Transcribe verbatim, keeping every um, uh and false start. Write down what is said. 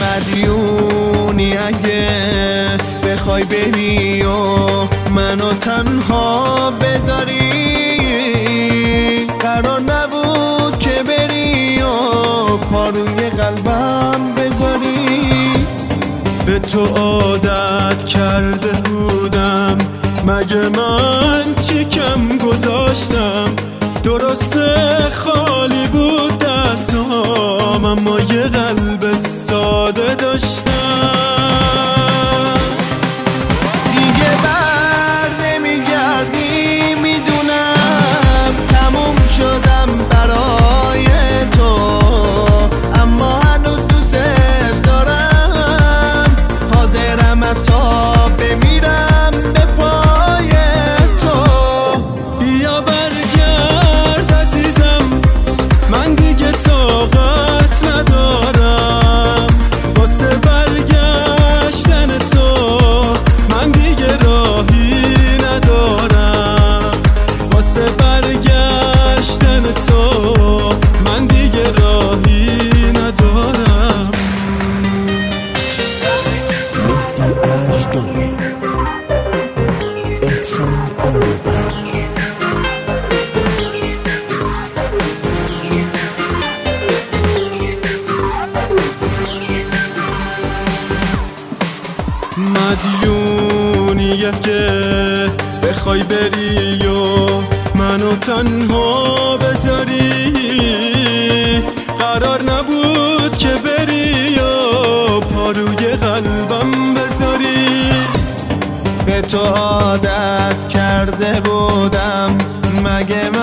مدیونی اگه بخوای بری و منو تنها بذاری، قرار نبود که بری و پاروی قلبم بذاری. به تو عادت کرده بودم، مگه من چی کم گذاشتم؟ درسته خالی بود دستام، اما یه قلب ساده داشتم. دیگه بر نمیگردی میدونم، تموم شدم برای تو، اما هنوز دوست دارم. حاضرم تا بمیرم به پای تو. بیا برگرد عزیزم، من دیگه طاقت ندارم واسه برگشتن تو. من دیگه راهی ندارم واسه برگشتن تو. من دیگه راهی ندارم. مهدی اجدانی، احسان آربر. مدیونیه که بخوای بری و منو تنها بذاری، قرار نبود که بری و پاروی قلبم بذاری. به تو عادت کرده بودم، مگه من